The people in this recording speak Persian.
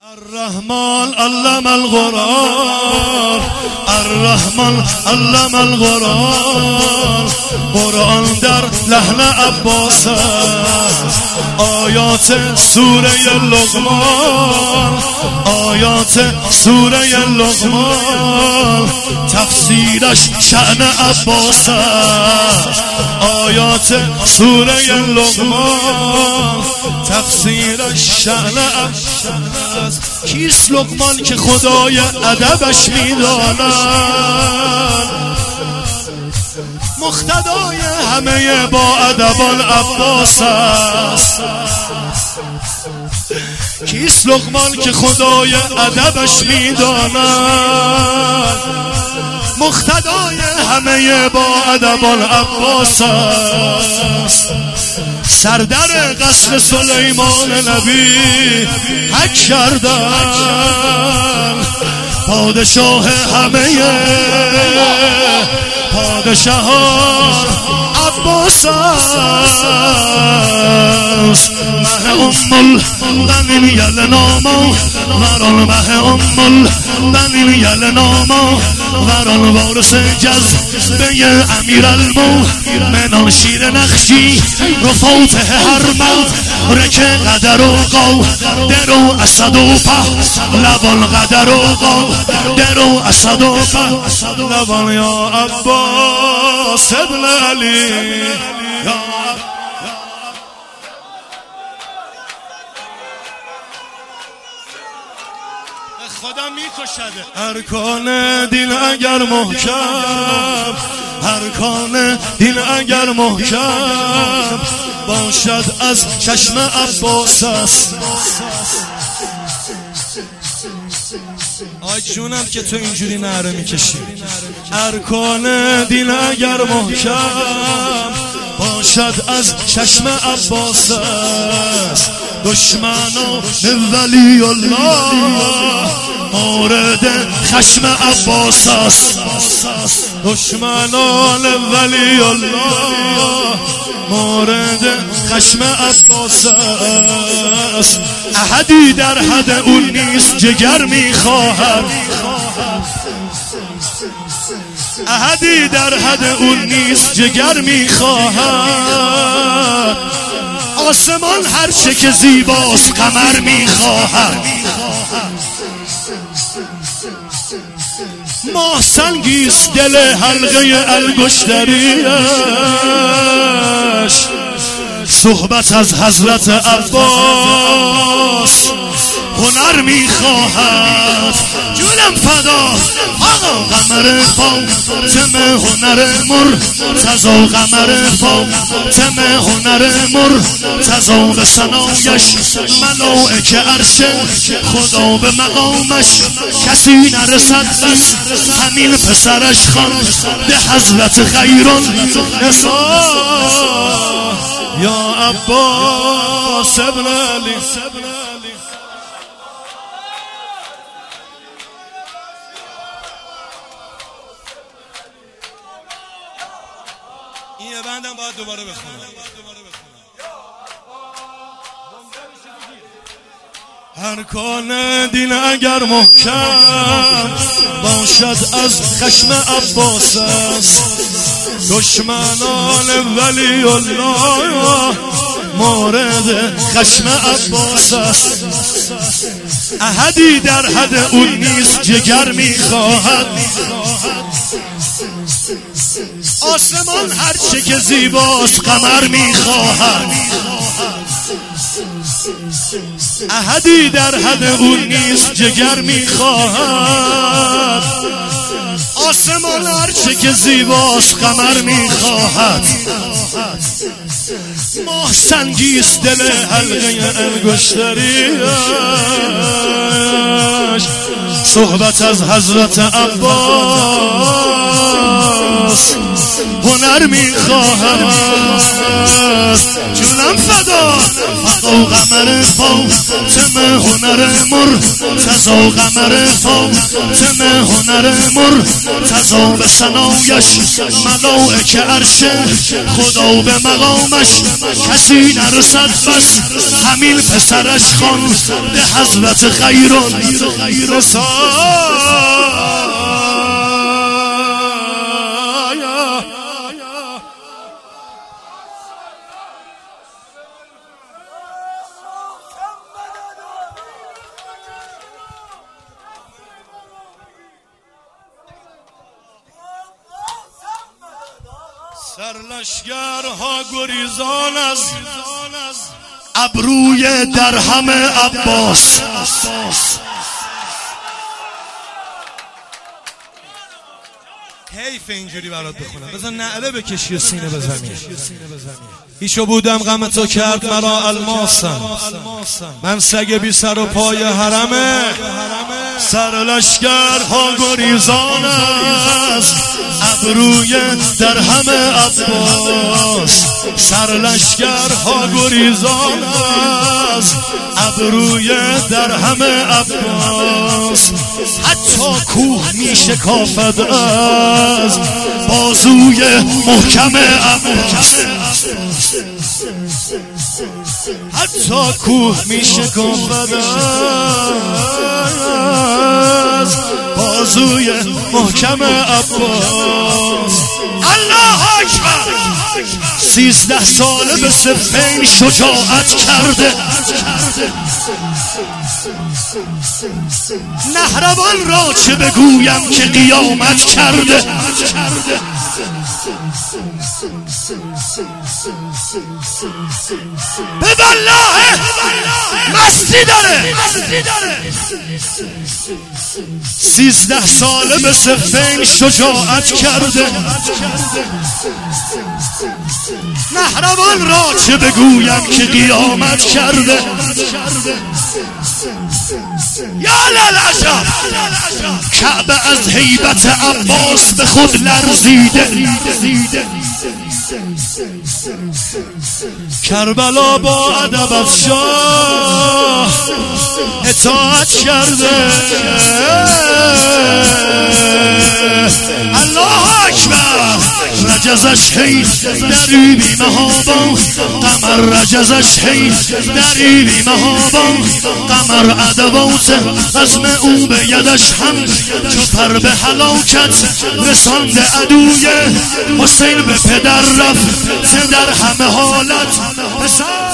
الرحمن علم القرآن، الرحمن علم القرآن. قرآن در لحن عباس است، آیات سوره لقمان، آیات سوره لقمان. تفسیرش شأن عباس است، آیات سوره لقمان. تفسیرش شأن عباس است. کیست لقمان که خدای ادبش میداند؟ مقتدای همه با ادبان عباس است. کیست لقمان که خدای ادبش میداند؟ مقتدای همه با ادبان عباس است. سردر قصر سلیمان نبی حج کردن، پادشاه همه پادشاهان عباس است. مه البنین یلناما وران، مه البنین یلناما وران. وارث جذبه امیرالمؤمنان، شیر نقشی رو فاتح هرمل رک قدر و قو درو اسد و پهلوان، قدر و قو درو اسد و پهلوان. یا عباس ابن علی، خدا میکشده. ارکان دین اگر محکم، ارکان دین اگر محکم باشد از چشم عباس است. آی جونم که تو اینجوری نعره میکشی. ارکان دین اگر محکم باشد از چشم عباس است. دشمنان ولی الله مورد خشم عباس است. دشمنان ولی الله مورد خشم عباس است. احدی در حد اون نیست جگر میخواهد، احدی در حد اون نیست جگر میخواهد. آسمان هرچه که زیباست قمر میخواهد. ماه سنگیست دل حلقه انگشتریش. صحبت از حضرت عباس هنر میخواهد. جونم فدا آقا قمر فاطمه، هنر مرتضی قمر فاطمه، هنر مرتضی. به ثنایش ملائکه عرش خدا، به مقامش کسی نرسد بس همین پسرش خواند به حضرت خیرالنساء. یا عباس ابن علی. این یه بندم باید دوباره بخونم. ارکان دین اگر محکم باشد از خشم عباس است. دشمنان ولی الله مورد خشم عباس است. احدی در حد اون نیست جگر میخواهد. آسمان هرچه که زیباست قمر میخواهد. احدی در حد اون نیست جگر میخواهد. آسمان هرچه که زیباست قمر میخواهد. ماه سنگیست دل حلقه انگشتریش. صحبت از حضرت عباس هنر میخواهد. جونم فدا تزا قمر فاطمه هنر مرتضا قمر فاطمه هنر مرتضا به ثنایش ملائک عرش خدا به مقامش کسی نرسد بس همین پسرش خوانده حضرت خیرالنسا سرلشگرها گریزان از ابروی درهم عباس حیف اینجوری برات بخونم بذار نعره بکشی و سینه بزنی ایشو بودم غم تو کرد مرا الماسم من سگ بی سر و پای حرمه سرلشگرها گریزان از ابروی درهم عباس سرلشگرها گریزان از ابروی درهم عباس حتی کوه می شکافد از بازوی محکم عباس حتی کوه می شکافد از بازوی محکم عباس الله اکبر 13 ساله به صفین شجاعت کرده نهروان را چه بگویم که قیامت کرده به والله مستی داره 13 ساله به صفین شجاعت کرده نهروان را چه بگویم که قیامت کرده یا للعجب کعبه از هیبت عباس به خود لرزیده کربلا با ادب از شاه اطاعت کرده الله اکبر رجزش هی دری بی مهابان قمر رجزش هی دری بی مهابان قمر ادوات عزم او به یدش هم چو پر به هلاکت رسانده عدوی حسین به پدر رفت در همه حالت